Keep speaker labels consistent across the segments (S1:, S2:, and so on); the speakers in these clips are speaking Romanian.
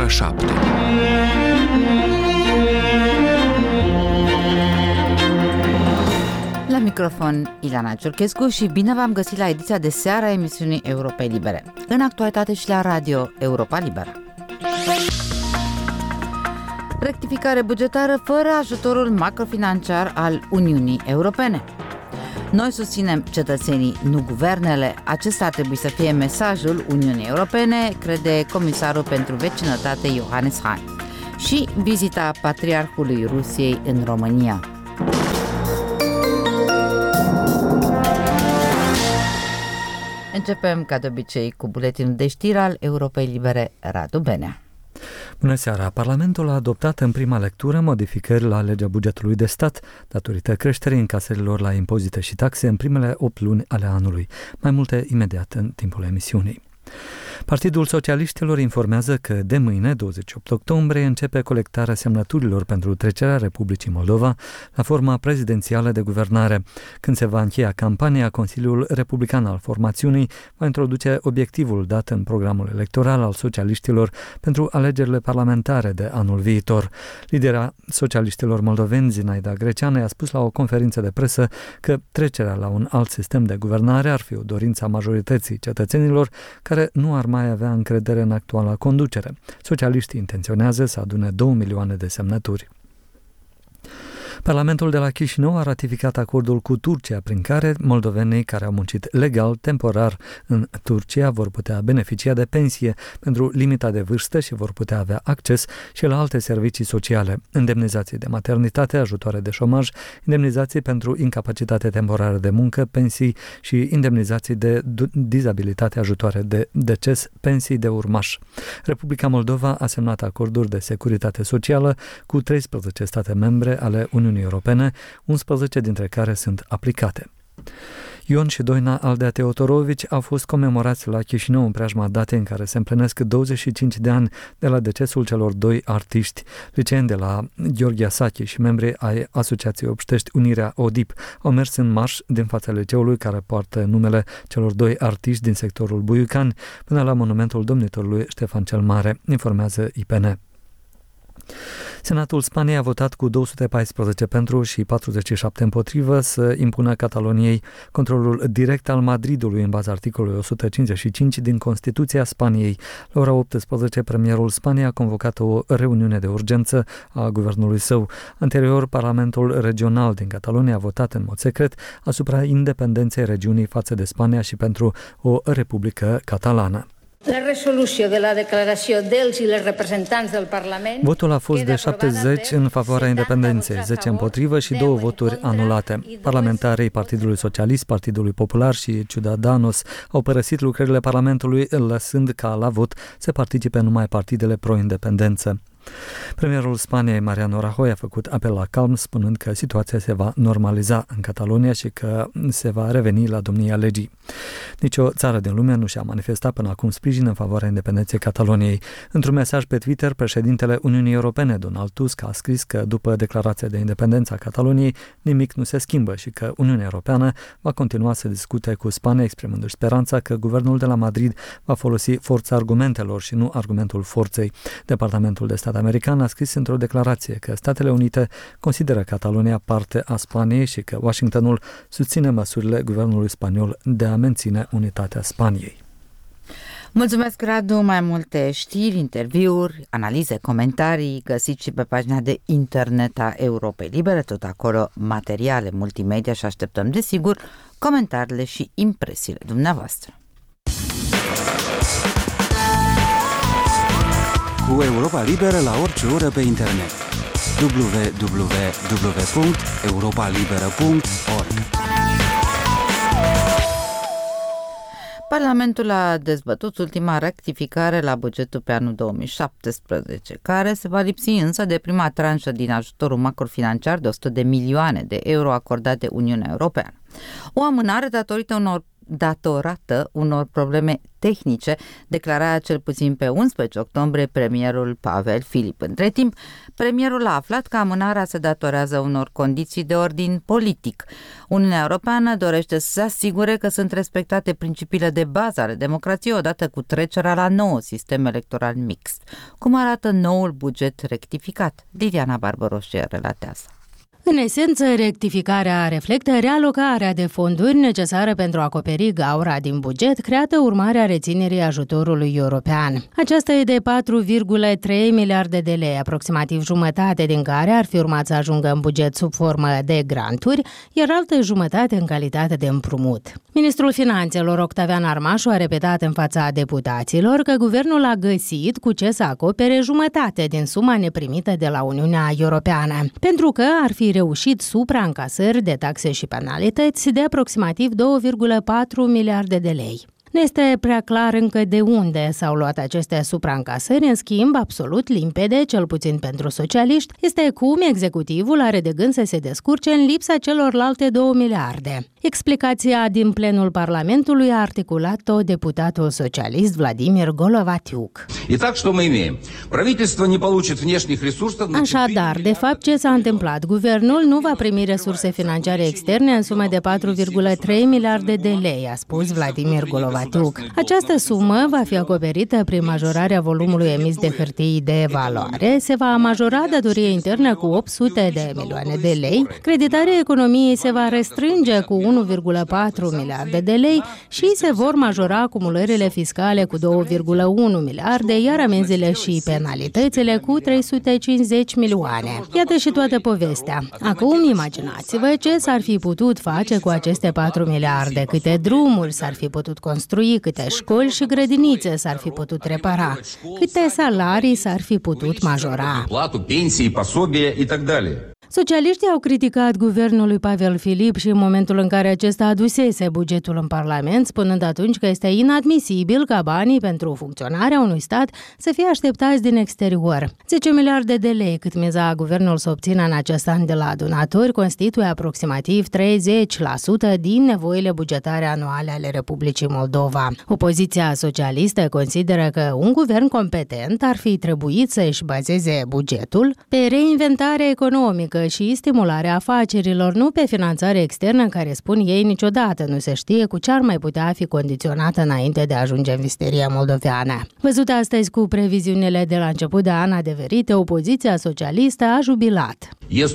S1: ora 7.
S2: La microfon Ilana Ciurchescu și bine v-am găsit la ediția de seară a emisiunii Europei Libere. În actualitate și la radio Europa Liberă. Rectificare bugetară fără ajutorul macrofinanciar al Uniunii Europene. Noi susținem cetățenii, nu guvernele. Acesta ar trebui să fie mesajul Uniunii Europene, crede comisarul pentru vecinătate Johannes Hahn. Și vizita Patriarhului Rusiei în România. Începem, ca de obicei, cu buletinul de știri al Europei Libere, Radu Benea.
S3: Bună seara! Parlamentul a adoptat în prima lectură modificări la legea bugetului de stat, datorită creșterii încasărilor la impozite și taxe în primele 8 luni ale anului. Mai multe imediat în timpul emisiunii. Partidul Socialiștilor informează că de mâine, 28 octombrie, începe colectarea semnăturilor pentru trecerea Republicii Moldova la forma prezidențială de guvernare. Când se va încheia campania, Consiliul Republican al formațiunii va introduce obiectivul dat în programul electoral al socialiștilor pentru alegerile parlamentare de anul viitor. Lidera socialiștilor moldoveni, Zinaida Greceană, a spus la o conferință de presă că trecerea la un alt sistem de guvernare ar fi o dorință a majorității cetățenilor care nu ar mai avea încredere în actuala conducere. Socialiștii intenționează să adune 2 milioane de semnături. Parlamentul de la Chișinău a ratificat acordul cu Turcia, prin care moldovenii care au muncit legal, temporar în Turcia vor putea beneficia de pensie pentru limita de vârstă și vor putea avea acces și la alte servicii sociale, indemnizații de maternitate, ajutoare de șomaj, indemnizații pentru incapacitate temporară de muncă, pensii și indemnizații de dizabilitate, ajutoare de deces, pensii de urmaș. Republica Moldova a semnat acorduri de securitate socială cu 13 state membre ale Uniunii Europene, 11 dintre care sunt aplicate. Ion și Doina Aldea Teodorovici au fost comemorați la Chișinău în preajma datei în care se împlinesc 25 de ani de la decesul celor doi artiști, liceeni de la Gheorghe Sachi și membri ai Asociației Obștești Unirea ODIP. Au mers în marș din fața liceului care poartă numele celor doi artiști din sectorul Buiucani până la monumentul domnitorului Ștefan cel Mare, informează IPN. Senatul Spaniei a votat cu 214 pentru și 47 împotrivă să impună Cataloniei controlul direct al Madridului în baza articolului 155 din Constituția Spaniei. La ora 18, premierul Spaniei a convocat o reuniune de urgență a guvernului său. Anterior, Parlamentul Regional din Catalonia a votat în mod secret asupra independenței regiunii față de Spania și pentru o republică catalană.
S4: La resolució de la declaració dels i les representants del Parlament.
S3: Votul a fost de 70 în favoarea independenței, 10 împotrivă și 2 voturi anulate. Parlamentarii Partidului Socialist, Partidului Popular și Ciudadanos au părăsit lucrările Parlamentului, lăsând ca la vot să participe numai partidele pro-independență. Premierul Spaniei, Mariano Rajoy, a făcut apel la calm, spunând că situația se va normaliza în Catalonia și că se va reveni la domnia legii. Nici o țară din lume nu și-a manifestat până acum sprijin în favoarea independenței Cataloniei. Într-un mesaj pe Twitter, președintele Uniunii Europene, Donald Tusk, a scris că după declarația de independență a Cataloniei, nimic nu se schimbă și că Uniunea Europeană va continua să discute cu Spania, exprimându-și speranța că guvernul de la Madrid va folosi forța argumentelor și nu argumentul forței. Departamentul de Stat american a scris într-o declarație că Statele Unite consideră Catalonia parte a Spaniei și că Washingtonul susține măsurile guvernului spaniol de a menține unitatea Spaniei.
S2: Mulțumesc, Radu! Mai multe știri, interviuri, analize, comentarii găsiți și pe pagina de internet a Europei Libere, tot acolo materiale multimedia și așteptăm, desigur, comentariile și impresiile dumneavoastră.
S5: Cu Europa Liberă la orice oră pe internet. www.europalibera.org.
S2: Parlamentul a dezbătut ultima rectificare la bugetul pe anul 2017, care se va lipsi însă de prima tranșă din ajutorul macrofinanciar de 100 de milioane de euro acordat de Uniunea Europeană. O amânare datorită unor datorată unor probleme tehnice, declara cel puțin pe 11 octombrie premierul Pavel Filip. Între timp, premierul a aflat că amânarea se datorează unor condiții de ordin politic. Uniunea Europeană dorește să se asigure că sunt respectate principiile de bază ale democrației odată cu trecerea la nou sistem electoral mixt, cum arată noul buget rectificat. Liliana Barbaroșie relatează.
S1: În esență, rectificarea reflectă realocarea de fonduri necesare pentru a acoperi gaura din buget creată urmare a reținerii ajutorului european. Aceasta e de 4,3 miliarde de lei, aproximativ jumătate din care ar fi urmat să ajungă în buget sub formă de granturi, iar altă jumătate în calitate de împrumut. Ministrul Finanțelor Octavian Armașu a repetat în fața deputaților că guvernul a găsit cu ce să acopere jumătate din suma neprimită de la Uniunea Europeană, pentru că ar fi reușit supraîncasări de taxe și penalități de aproximativ 2,4 miliarde de lei. Nu este prea clar încă de unde s-au luat aceste supraîncasări, în schimb, absolut limpede, cel puțin pentru socialiști, este cum executivul are de gând să se descurce în lipsa celorlalte 2 miliarde. Explicația din plenul Parlamentului a articulat-o deputatul socialist Vladimir Golovatiuk. Așadar, de fapt, ce s-a întâmplat? Guvernul nu va primi resurse financiare externe în sumă de 4,3 miliarde de lei, a spus Vladimir Golovatiuk. Această sumă va fi acoperită prin majorarea volumului emis de hârtii de valoare, se va majora datoria internă cu 800 de milioane de lei, creditarea economiei se va restrânge cu 1,4 miliarde de lei și se vor majora acumulările fiscale cu 2,1 miliarde, iar amenzile și penalitățile cu 350 milioane. Iată și toată povestea. Acum imaginați-vă ce s-ar fi putut face cu aceste 4 miliarde, câte drumuri s-ar fi putut construi, câte școli și grădinițe s-ar fi putut repara, câte salarii s-ar fi putut majora. Socialiștii au criticat guvernul lui Pavel Filip și în momentul în care acesta adusese bugetul în Parlament, spunând atunci că este inadmisibil ca banii pentru funcționarea unui stat să fie așteptați din exterior. 10 miliarde de lei cât miza guvernul să obțină în acest an de la donatori constituie aproximativ 30% din nevoile bugetare anuale ale Republicii Moldova. Opoziția socialistă consideră că un guvern competent ar fi trebuit să își bazeze bugetul pe reinventare economică și stimularea afacerilor, nu pe finanțare externă, care, spun ei, niciodată nu se știe cu ce ar mai putea fi condiționată înainte de a ajunge în visteria moldoveană. Văzut astăzi cu previziunile de la început de an adeverite, opoziția socialistă a jubilat.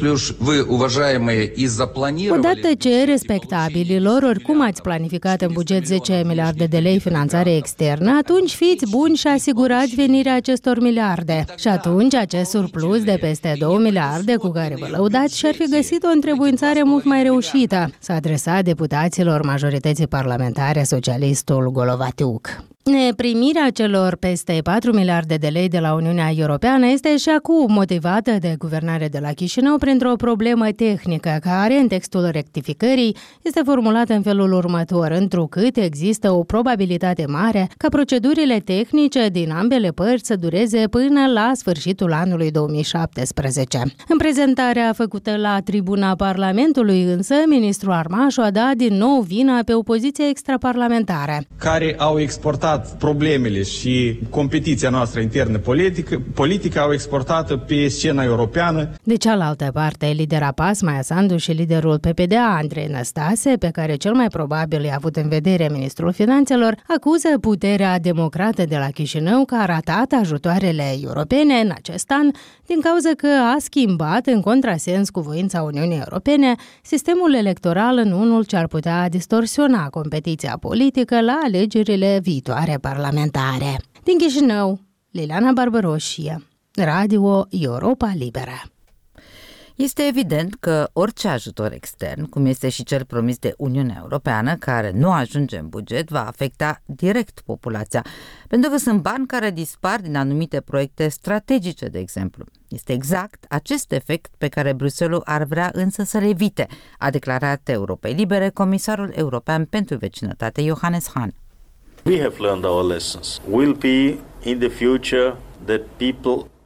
S1: Odată ce, respectabililor, oricum ați planificat în buget 10 miliarde de lei finanțare externă, atunci fiți buni și asigurați venirea acestor miliarde. Și atunci acest surplus de peste 2 miliarde cu care vă lăudați și-ar fi găsit o întrebuințare mult mai reușită, s-a adresat deputaților majorității parlamentare socialistul Golovatiuk. Neprimirea celor peste 4 miliarde de lei de la Uniunea Europeană este și acum motivată de guvernare de la Chișinău printr-o problemă tehnică care, în textul rectificării, este formulată în felul următor, întrucât există o probabilitate mare ca procedurile tehnice din ambele părți să dureze până la sfârșitul anului 2017. În prezentarea făcută la tribuna Parlamentului, însă, ministrul Armașu a dat din nou vina pe opoziția extraparlamentară,
S6: care au exportat problemele și competiția noastră internă politică au exportat pe scena europeană.
S1: De cealaltă parte, lidera PAS, Maia Sandu, și liderul PPDA, Andrei Năstase, pe care cel mai probabil i-a avut în vedere ministrul Finanțelor, acuză puterea democrată de la Chișinău că a ratat ajutoarele europene în acest an din cauza că a schimbat, în contrasens cu voința Uniunii Europene, sistemul electoral în unul ce ar putea distorsiona competiția politică la alegerile viitoare parlamentare. Din Chișinău, Liliana Barbaroșie, Radio Europa Liberă.
S2: Este evident că orice ajutor extern, cum este și cel promis de Uniunea Europeană, care nu ajunge în buget, va afecta direct populația, pentru că sunt bani care dispar din anumite proiecte strategice, de exemplu. Este exact acest efect pe care Bruxelles ar vrea însă să-l evite, a declarat Europei Libere comisarul european pentru vecinătate Johannes Hahn.
S7: We have learned our lessons. Will be in the future that people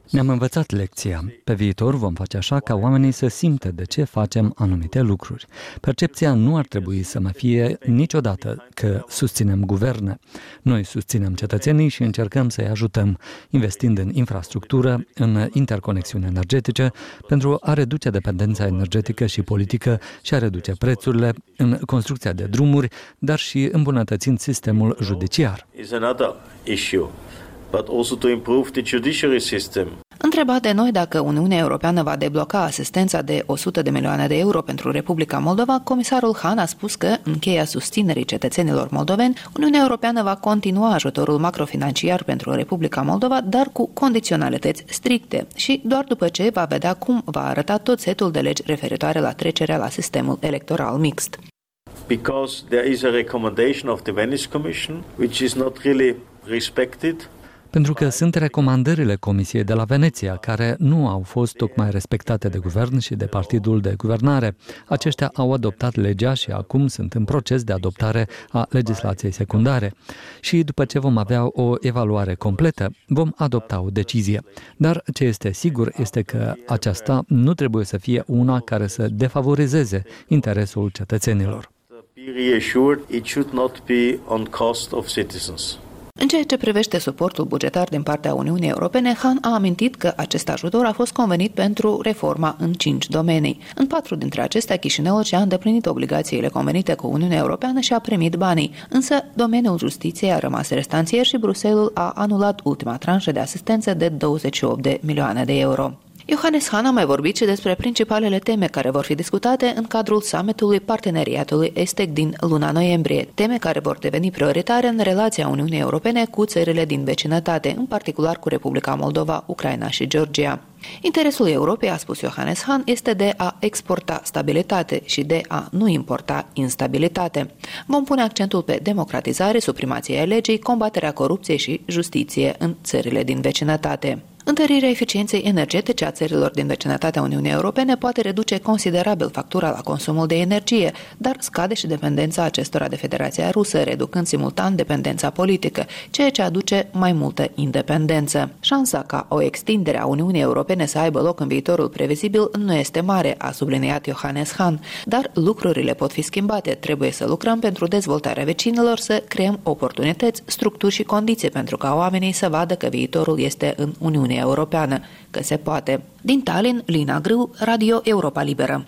S3: Ne-am învățat lecția. Pe viitor vom face așa ca oamenii să simtă de ce facem anumite lucruri. Percepția nu ar trebui să mai fie niciodată că susținem guverne. Noi susținem cetățenii și încercăm să-i ajutăm, investind în infrastructură, în interconexiuni energetice, pentru a reduce dependența energetică și politică și a reduce prețurile, în construcția de drumuri, dar și îmbunătățind sistemul judiciar.
S7: But also to improve the judiciary system.
S8: Întrebat de noi dacă Uniunea Europeană va debloca asistența de 100 de milioane de euro pentru Republica Moldova, comisarul Han a spus că, în cheia susținerii cetățenilor moldoveni, Uniunea Europeană va continua ajutorul macrofinanciar pentru Republica Moldova, dar cu condiționalități stricte și doar după ce va vedea cum va arăta tot setul de legi referitoare la trecerea la sistemul electoral mixt.
S7: Because there is a recommendation of the Venice Commission, which is not really respected.
S3: Pentru că sunt recomandările Comisiei de la Veneția, care nu au fost tocmai respectate de guvern și de partidul de guvernare. Aceștia au adoptat legea și acum sunt în proces de adoptare a legislației secundare. Și după ce vom avea o evaluare completă, vom adopta o decizie. Dar ce este sigur este că aceasta nu trebuie să fie una care să defavorizeze interesul cetățenilor.
S8: În ceea ce privește suportul bugetar din partea Uniunii Europene, Han a amintit că acest ajutor a fost convenit pentru reforma în 5 domenii. În 4 dintre acestea, Chișinăul și-a îndeplinit obligațiile convenite cu Uniunea Europeană și a primit banii, însă domeniul justiției a rămas restanțier și Bruxelles a anulat ultima tranșă de asistență de 28 de milioane de euro. Johannes Hahn a mai vorbit și despre principalele teme care vor fi discutate în cadrul summitului Parteneriatului Estic din luna noiembrie, teme care vor deveni prioritare în relația Uniunii Europene cu țările din vecinătate, în particular cu Republica Moldova, Ucraina și Georgia. Interesul Europei, a spus Johannes Hahn, este de a exporta stabilitate și de a nu importa instabilitate. Vom pune accentul pe democratizare, supremația legii, combaterea corupției și justiție în țările din vecinătate. Întărirea eficienței energetice a țărilor din vecinătatea Uniunii Europene poate reduce considerabil factura la consumul de energie, dar scade și dependența acestora de Federația Rusă, reducând simultan dependența politică, ceea ce aduce mai multă independență. Șansa ca o extindere a Uniunii Europene să aibă loc în viitorul previzibil nu este mare, a subliniat Johannes Hahn, dar lucrurile pot fi schimbate. Trebuie să lucrăm pentru dezvoltarea vecinilor, să creăm oportunități, structuri și condiții pentru ca oamenii să vadă că viitorul este în Uniunea Europeană, că se poate. Din Tallinn, Lina Grâu, Radio Europa Liberă.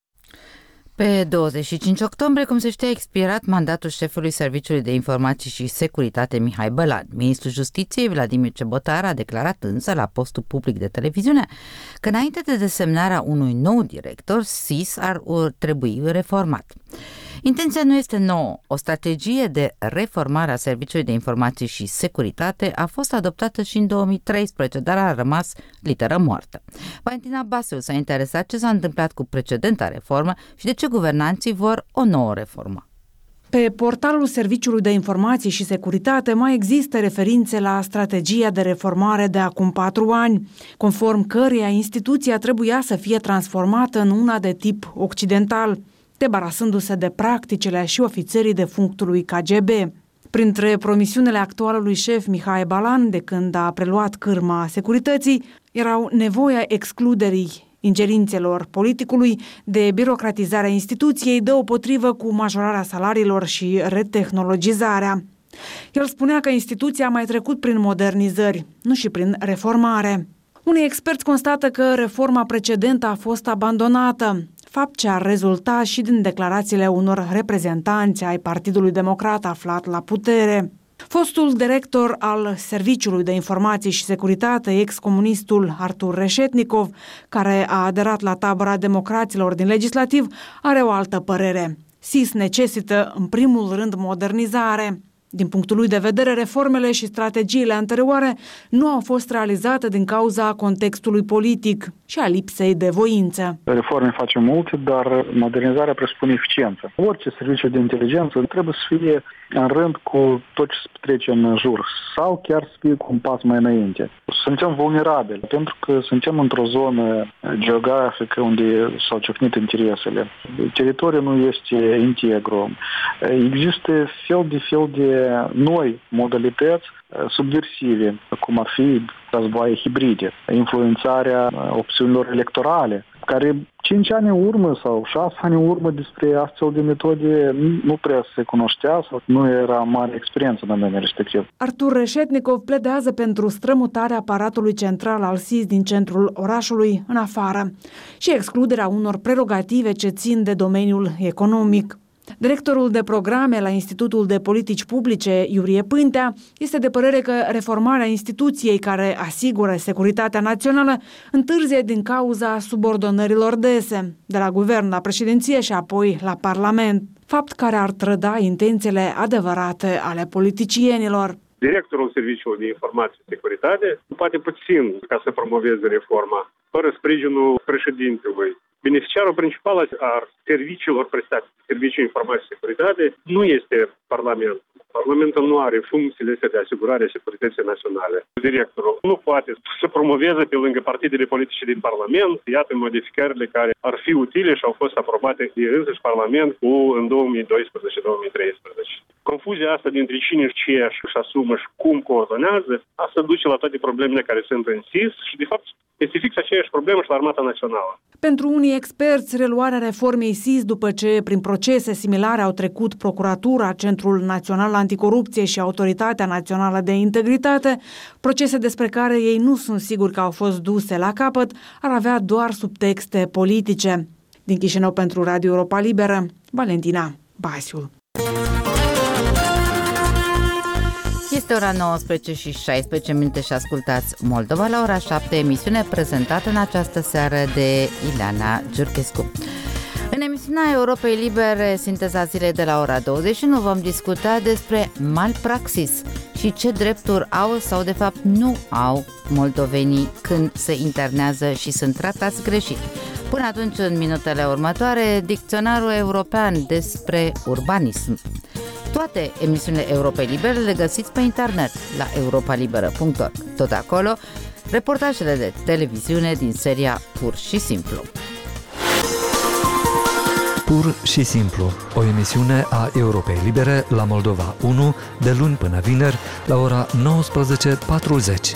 S2: Pe 25 octombrie, cum se știe, a expirat mandatul șefului Serviciului de Informații și Securitate Mihai Bălan. Ministrul Justiției, Vladimir Cebotar, a declarat însă la postul public de televiziune că înainte de desemnarea unui nou director, SIS ar trebui reformat. Intenția nu este nouă. O strategie de reformare a Serviciului de Informații și Securitate a fost adoptată și în 2013, dar a rămas literă moartă. Valentina Basiu s-a interesat ce s-a întâmplat cu precedenta reformă și de ce guvernanții vor o nouă reformă.
S9: Pe portalul Serviciului de Informații și Securitate mai există referințe la strategia de reformare de acum 4 ani, conform căreia instituția trebuia să fie transformată în una de tip occidental, debarasându-se de practicile și ofițerii defunctului KGB. Printre promisiunile actualului șef Mihai Bălan, de când a preluat cârma securității, erau nevoia excluderii ingerințelor politicului, de birocratizarea instituției, deopotrivă cu majorarea salariilor și retehnologizarea. El spunea că instituția a mai trecut prin modernizări, nu și prin reformare. Unii experți constată că reforma precedentă a fost abandonată, fapt ce ar rezulta și din declarațiile unor reprezentanți ai Partidului Democrat aflat la putere. Fostul director al Serviciului de Informații și Securitate, ex-comunistul Artur Reșetnikov, care a aderat la tabăra democraților din legislativ, are o altă părere. SIS necesită, în primul rând, modernizare. Din punctul lui de vedere, reformele și strategiile anterioare nu au fost realizate din cauza contextului politic și a lipsei de voință.
S10: Reforme facem multe, dar modernizarea presupune eficiență. Orice serviciu de inteligență trebuie să fie în rând cu tot ce se petrece în jur sau chiar să fie cu un pas mai înainte. Suntem vulnerabili pentru că suntem într-o zonă geografică unde s-au ciocnit interesele. Teritoriul nu este integru. Există fel de noi modalități subversive, cum ar fi războaie hibride, influențarea opțiunilor electorale, care 5 ani în urmă sau 6 ani în urmă despre astfel de metode nu prea se cunoștea sau nu era mare experiență în domeniul respectiv.
S9: Artur Reșetnikov pledează pentru strămutarea aparatului central al SIS din centrul orașului în afară și excluderea unor prerogative ce țin de domeniul economic. Directorul de programe la Institutul de Politici Publice, Iurie Pântea, este de părere că reformarea instituției care asigură securitatea națională întârzie din cauza subordonărilor dese, de la guvern la președinție și apoi la Parlament, fapt care ar trăda intențiile adevărate ale politicienilor.
S11: Directorul Serviciului de Informație și Securitate poate puțin ca să promoveze reforma, fără sprijinul președintelui. Beneficiarul principal al serviciilor prestate, Serviciul Informație și Securitate, nu este Parlamentul. Parlamentul nu are funcțiile de asigurare a securității naționale. Directorul nu poate să promoveze pe lângă partidele politice din Parlament, iată modificările care ar fi utile și au fost aprobate de însuși Parlament în 2012-2013. Confuzia asta dintre cine și ce își asumă și cum coordonează, asta duce la toate problemele care sunt în SIS și, de fapt, este fix aceeași problemă și la Armata Națională.
S9: Pentru unii experți, reluarea reformei SIS după ce prin procese similare au trecut Procuratura, Centrul Național Anticorupție și Autoritatea Națională de Integritate, procese despre care ei nu sunt siguri că au fost duse la capăt, ar avea doar subtexte politice. Din Chișinău pentru Radio Europa Liberă, Valentina Basiul.
S2: Este ora 19 și 16 minute și ascultați Moldova la ora 7, emisiune prezentată în această seară de Ileana Giurchescu. În emisiunea Europei Libere, sinteza zilei de la ora 21, vom discuta despre malpraxis și ce drepturi au sau de fapt nu au moldovenii când se internează și sunt tratați greșit. Până atunci, în minutele următoare, dicționarul european despre urbanism. Toate emisiunile Europei Libere le găsiți pe internet la europalibera.org. Tot acolo, reportajele de televiziune din seria Pur și Simplu.
S3: Pur și Simplu, o emisiune a Europei Libere la Moldova 1, de luni până vineri, la ora 19:40.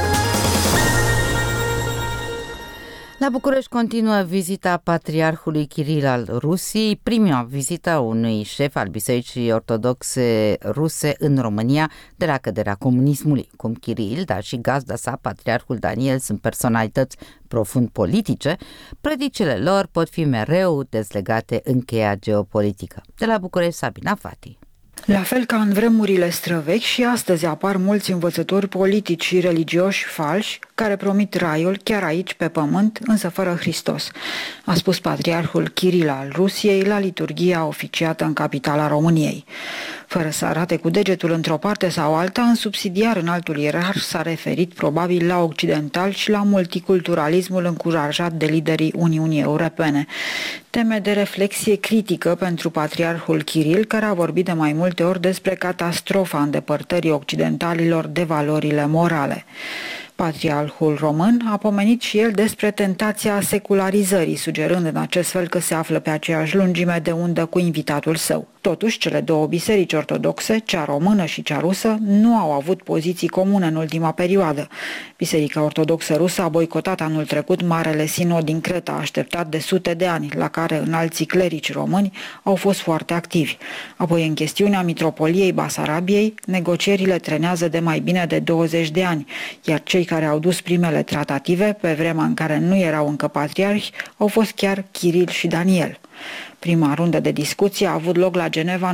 S2: La București continuă vizita patriarhului Kiril al Rusiei, prima vizită a unui șef al Bisericii Ortodoxe Ruse în România de la căderea comunismului. Cum Kiril, dar și gazda sa, patriarhul Daniel, sunt personalități profund politice, predicile lor pot fi mereu dezlegate în cheia geopolitică. De la București, Sabina Fati.
S12: La fel ca în vremurile străvechi, și astăzi apar mulți învățători politici și religioși falși care promit raiul chiar aici pe pământ, însă fără Hristos, a spus patriarhul Kiril al Rusiei la liturghia oficiată în capitala României. Fără să arate cu degetul într-o parte sau alta, în subsidiar înaltul ierarh s-a referit probabil la occidental și la multiculturalismul încurajat de liderii Uniunii Europene. Teme de reflexie critică pentru patriarhul Kiril, care a vorbit de mai multe ori despre catastrofa îndepărtării occidentalilor de valorile morale. Patriarhul român a pomenit și el despre tentația secularizării, sugerând în acest fel că se află pe aceeași lungime de undă cu invitatul său. Totuși, cele două biserici ortodoxe, cea română și cea rusă, nu au avut poziții comune în ultima perioadă. Biserica Ortodoxă Rusă a boicotat anul trecut Marele Sinod din Creta, așteptat de sute de ani, la care înalții clerici români au fost foarte activi. Apoi, în chestiunea mitropoliei Basarabiei, negocierile trenează de mai bine de 20 de ani, iar cei care au dus primele tratative, pe vremea în care nu erau încă patriarhi, au fost chiar Kiril și Daniel. Prima rundă de discuție a avut loc la Geneva în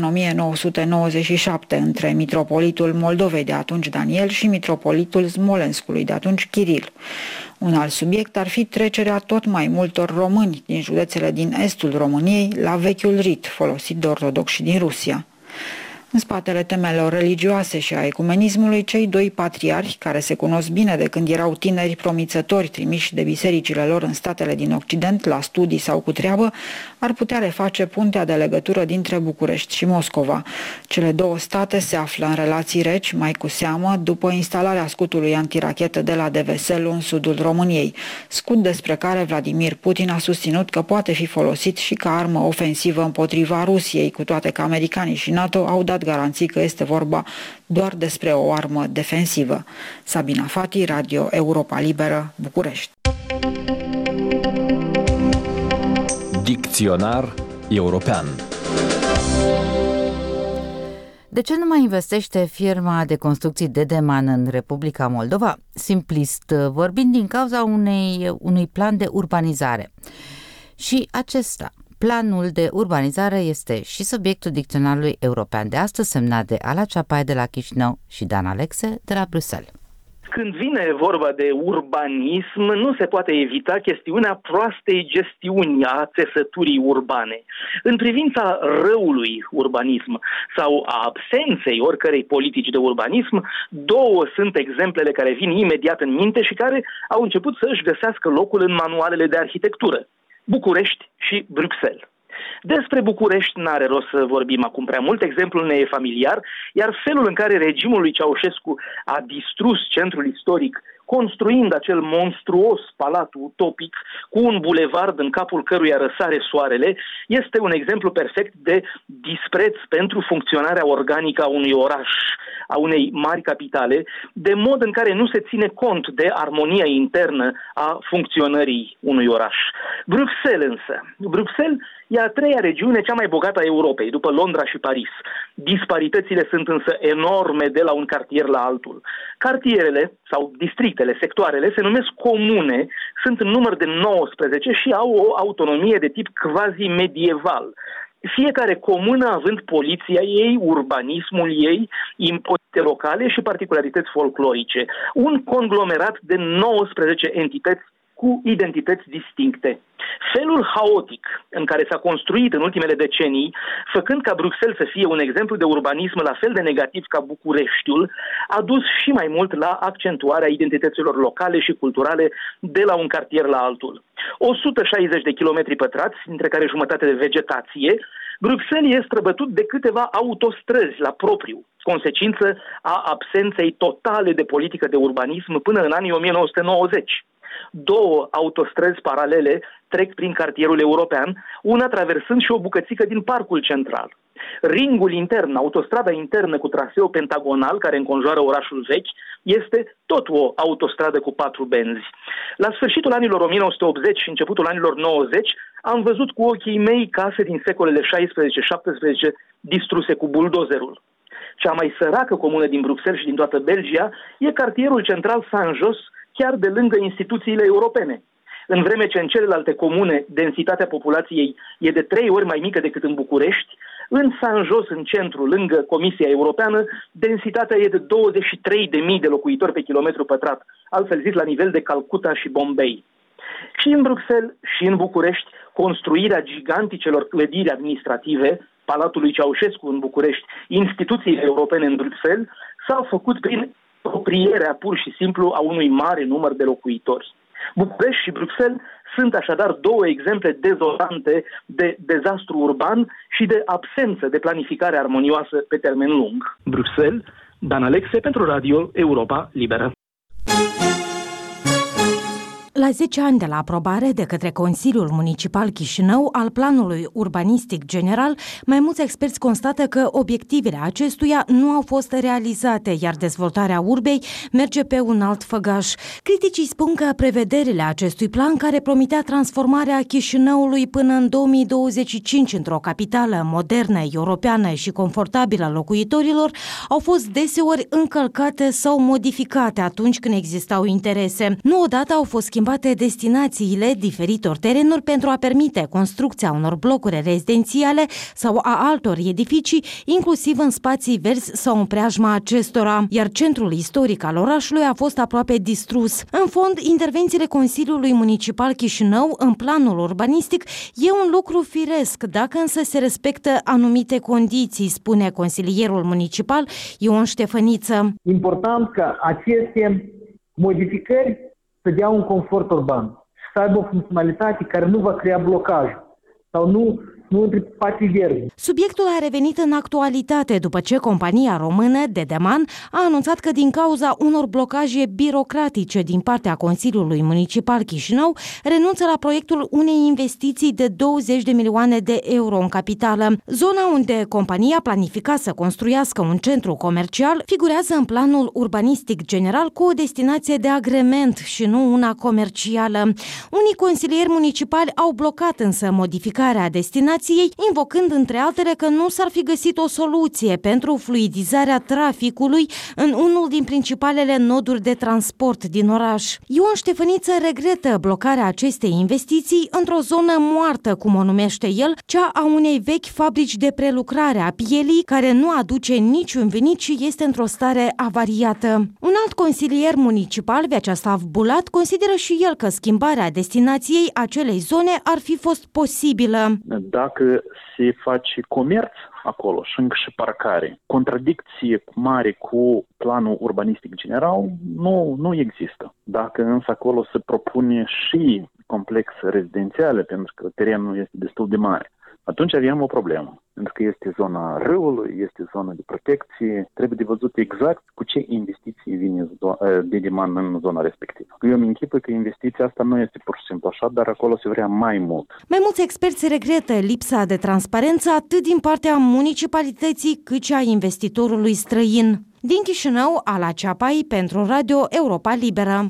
S12: 1997 între mitropolitul Moldovei de atunci Daniel și mitropolitul Smolenskului de atunci Kiril. Un alt subiect ar fi trecerea tot mai multor români din județele din estul României la vechiul rit folosit de ortodoxi din Rusia. În spatele temelor religioase și a ecumenismului, cei doi patriarhi, care se cunosc bine de când erau tineri promițători trimiși de bisericile lor în statele din Occident, la studii sau cu treabă, ar putea reface puntea de legătură dintre București și Moscova. Cele două state se află în relații reci, mai cu seamă, după instalarea scutului antirachetă de la Deveselu în sudul României, scut despre care Vladimir Putin a susținut că poate fi folosit și ca armă ofensivă împotriva Rusiei, cu toate că americanii și NATO au dat garanții că este vorba doar despre o armă defensivă. Sabina Fati, Radio Europa Liberă, București.
S13: Dicționar european.
S2: De ce nu mai investește firma de construcții Dedeman în Republica Moldova? Simplist vorbind, din cauza unui plan de urbanizare. Și acesta, planul de urbanizare, este și subiectul dicționarului european de astăzi, semnat de Ala Ceapai de la Chișinău și Dan Alexe de la Bruxelles.
S14: Când vine vorba de urbanism, nu se poate evita chestiunea proastei gestiuni a țesăturii urbane. În privința răului urbanism sau a absenței oricărei politici de urbanism, două sunt exemplele care vin imediat în minte și care au început să își găsească locul în manualele de arhitectură: București și Bruxelles. Despre București n-are rost să vorbim acum prea mult, exemplul ne e familiar, iar felul în care regimul lui Ceaușescu a distrus centrul istoric, construind acel monstruos palat utopic cu un bulevard în capul căruia răsare soarele, este un exemplu perfect de dispreț pentru funcționarea organică a unui oraș, a unei mari capitale, de mod în care nu se ține cont de armonia internă a funcționării unui oraș. Bruxelles însă. Bruxelles e a treia regiune cea mai bogată a Europei, după Londra și Paris. Disparitățile sunt însă enorme de la un cartier la altul. Cartierele sau districtele, sectoarele, se numesc comune, sunt în număr de 19 și au o autonomie de tip quasi-medieval. Fiecare comună având poliția ei, urbanismul ei, impozite locale și particularități folclorice. Un conglomerat de 19 entități cu identități distincte. Felul haotic în care s-a construit în ultimele decenii, făcând ca Bruxelles să fie un exemplu de urbanism la fel de negativ ca Bucureștiul, a dus și mai mult la accentuarea identităților locale și culturale de la un cartier la altul. 160 de kilometri pătrați, dintre care jumătate de vegetație, Bruxelles e străbătut de câteva autostrăzi la propriu, consecință a absenței totale de politică de urbanism până în anii 1990. Două autostrăzi paralele trec prin cartierul european, una traversând și o bucățică din parcul central. Ringul intern, autostrada internă cu traseu pentagonal care înconjoară orașul vechi, este tot o autostradă cu 4 benzi. La sfârșitul anilor 1980 și începutul anilor 90 am văzut cu ochii mei case din secolele 16-17 distruse cu buldozerul. Cea mai săracă comună din Bruxelles și din toată Belgia e cartierul central Saint-Jos, chiar de lângă instituțiile europene. În vreme ce în celelalte comune densitatea populației e de 3 ori mai mică decât în București, în Saint-Jos, în centru, lângă Comisia Europeană, densitatea e de 23.000 de locuitori pe kilometru pătrat, altfel zis la nivel de Calcuta și Bombay. Și în Bruxelles și în București, construirea giganticelor clădiri administrative, Palatul lui Ceaușescu în București, instituțiile europene în Bruxelles, s-au făcut prin proprierea pur și simplu a unui mare număr de locuitori. București și Bruxelles sunt așadar două exemple dezolante de dezastru urban și de absență de planificare armonioasă pe termen lung. Bruxelles, Dan Alexe pentru Radio Europa Liberă.
S1: La 10 ani de la aprobare de către Consiliul Municipal Chișinău al Planului Urbanistic General, mai mulți experți constată că obiectivele acestuia nu au fost realizate, iar dezvoltarea urbei merge pe un alt făgaș. Criticii spun că prevederile acestui plan, care promitea transformarea Chișinăului până în 2025 într-o capitală modernă, europeană și confortabilă locuitorilor, au fost deseori încălcate sau modificate atunci când existau interese. Nu odată au fost schimbate destinațiile diferitor terenuri pentru a permite construcția unor blocuri rezidențiale sau a altor edificii, inclusiv în spații verzi sau în preajma acestora, iar centrul istoric al orașului a fost aproape distrus. În fond, intervențiile Consiliului Municipal Chișinău în planul urbanistic e un lucru firesc, dacă însă se respectă anumite condiții, spune consilierul municipal Ion Ștefăniță.
S15: Important ca aceste modificări să dea un confort urban și să aibă o funcționalitate care nu va crea blocaj sau nu nu între spații verzi.
S9: Subiectul a revenit în actualitate după ce compania română Dedeman a anunțat că din cauza unor blocaje birocratice din partea Consiliului Municipal Chișinău renunță la proiectul unei investiții de 20 de milioane de euro în capitală. Zona unde compania planifica să construiască un centru comercial figurează în planul urbanistic general cu o destinație de agrement și nu una comercială. Unii consilieri municipali au blocat însă modificarea destinației, invocând între altele că nu s-ar fi găsit o soluție pentru fluidizarea traficului în unul din principalele noduri de transport din oraș. Ion Ștefăniță regretă blocarea acestei investiții într-o zonă moartă, cum o numește el, cea a unei vechi fabrici de prelucrare a pielii, care nu aduce niciun venit și este într-o stare avariată. Un alt consilier municipal, Vyacheslav Bulat, consideră și el că schimbarea destinației acelei zone ar fi fost posibilă.
S13: Dacă se face comerț acolo și încă și parcare, contradicție mare cu planul urbanistic general nu există. Dacă însă acolo se propune și complexe rezidențiale, pentru că terenul este destul de mare, atunci avem o problemă. Pentru că este zona râului, este zona de protecție, trebuie de văzut exact cu ce investiții vine Dedeman în zona respectivă. Eu îmi închipui că investiția asta nu este pur și simplu așa, dar acolo se vrea mai mult.
S9: Mai mulți experți regretă lipsa de transparență atât din partea municipalității cât și a investitorului străin. Din Chișinău, Ala Ceapai, pentru Radio Europa Liberă.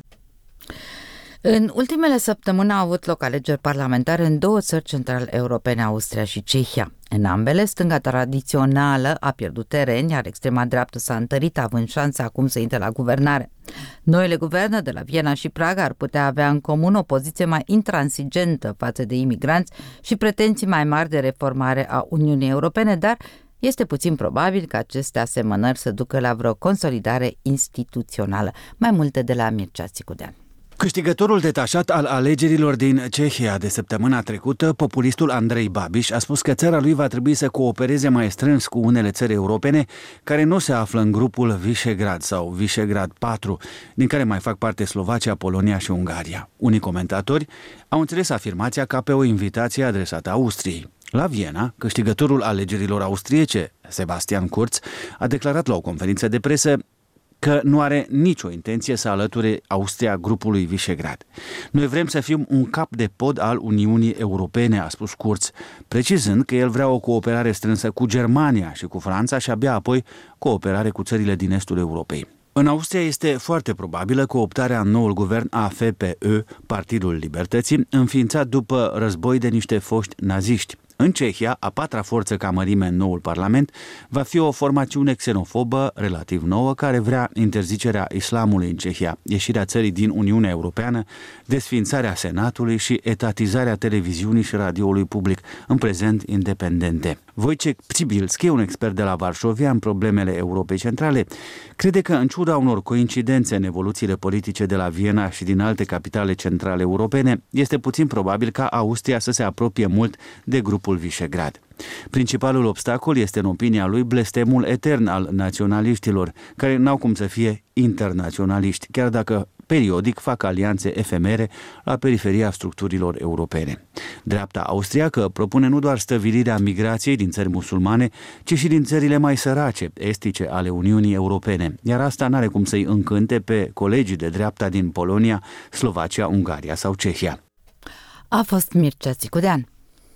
S2: În ultimele săptămâni au avut loc alegeri parlamentare în două țări centrale europene, Austria și Cehia. În ambele, stânga tradițională a pierdut teren, iar extrema dreaptă s-a întărit, având șanse acum să intre la guvernare. Noile guverne de la Viena și Praga ar putea avea în comun o poziție mai intransigentă față de imigranți și pretenții mai mari de reformare a Uniunii Europene, dar este puțin probabil că aceste asemănări să ducă la vreo consolidare instituțională. Mai multe de la Mircea Țicudean.
S5: Câștigătorul detașat al alegerilor din Cehia de săptămâna trecută, populistul Andrei Babiš, a spus că țara lui va trebui să coopereze mai strâns cu unele țări europene care nu se află în grupul Visegrad sau Visegrad 4, din care mai fac parte Slovacia, Polonia și Ungaria. Unii comentatori au înțeles afirmația ca pe o invitație adresată Austriei. La Viena, câștigătorul alegerilor austriece, Sebastian Kurz, a declarat la o conferință de presă că nu are nicio intenție să alăture Austria grupului Visegrad. Noi vrem să fim un cap de pod al Uniunii Europene, a spus Kurz, precizând că el vrea o cooperare strânsă cu Germania și cu Franța și abia apoi cooperare cu țările din estul Europei. În Austria este foarte probabilă cooptarea în noul guvern AFPÖ, Partidul Libertății, înființat după război de niște foști naziști. În Cehia, a patra forță ca mărime în noul parlament, va fi o formațiune xenofobă relativ nouă care vrea interzicerea islamului în Cehia, ieșirea țării din Uniunea Europeană, desființarea Senatului și etatizarea televiziunii și radioului public, în prezent independente. Wojciech Przybilski, un expert de la Varșovia în problemele Europei Centrale, crede că, în ciuda unor coincidențe în evoluțiile politice de la Viena și din alte capitale centrale europene, este puțin probabil ca Austria să se apropie mult de grupul Visegrad. Principalul obstacol este, în opinia lui, blestemul etern al naționaliștilor, care n-au cum să fie internaționaliști, chiar dacă periodic fac alianțe efemere la periferia structurilor europene. Dreapta austriacă propune nu doar stăvilirea migrației din țări musulmane, ci și din țările mai sărace, estice ale Uniunii Europene, iar asta n-are cum să-i încânte pe colegii de dreapta din Polonia, Slovacia, Ungaria sau Cehia.
S2: A fost Mircea Țicudean.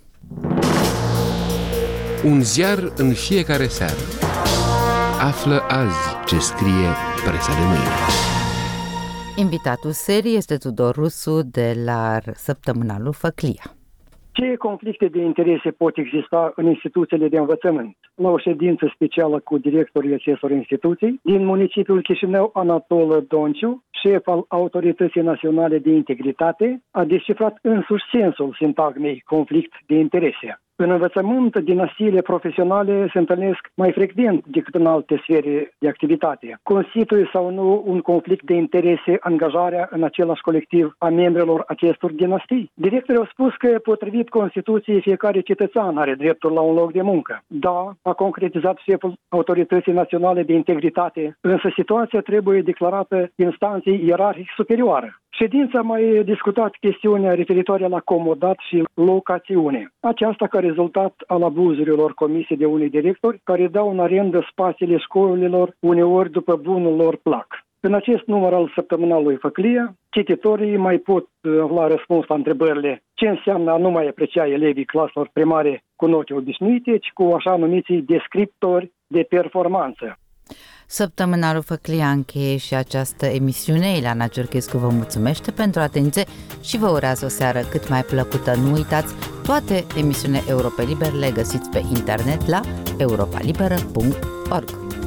S16: Un ziar în fiecare seară. Află azi ce scrie presa de mâine.
S2: Invitatul serii este Tudor Rusu de la săptămânalul Făclia.
S17: Ce conflicte de interese pot exista în instituțiile de învățământ? La o ședință specială cu directorii acestor instituții, din municipiul Chișinău, Anatol Donciu, șef al Autorității Naționale de Integritate, a descifrat însuși sensul sintagmei conflict de interese. În învățământ, dinastiile profesionale se întâlnesc mai frecvent decât în alte sfere de activitate. Constituie sau nu un conflict de interese angajarea în același colectiv a membrilor acestor dinastii? Directorii au spus că, potrivit Constituției, fiecare cetățean are dreptul la un loc de muncă. Da, a concretizat șeful Autorității Naționale de Integritate, însă situația trebuie declarată instanței ierarhic superioară. Ședința a mai discutat chestiunea referitoare la comodat și locațiune. Aceasta, care rezultat al abuzurilor comise de unii directori care dau în arendă spațiile școlilor uneori după bunul lor plac. În acest număr al săptămânalului Făclia, cititorii mai pot afla răspuns la întrebările ce înseamnă a nu mai aprecia elevii claselor primare cu note obișnuite, ci cu așa numiții descriptori de performanță.
S2: Săptămânalul Făclia încheie și această emisiune. Ileana Ciurchescu vă mulțumește pentru atenție și vă urează o seară cât mai plăcută. Nu uitați, toate emisiunile Europa Liber le găsiți pe internet la europalibera.org.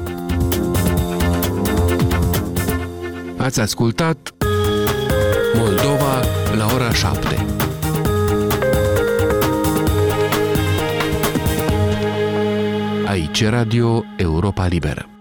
S16: Ați ascultat Moldova la ora 7. Aici Radio Europa Liberă.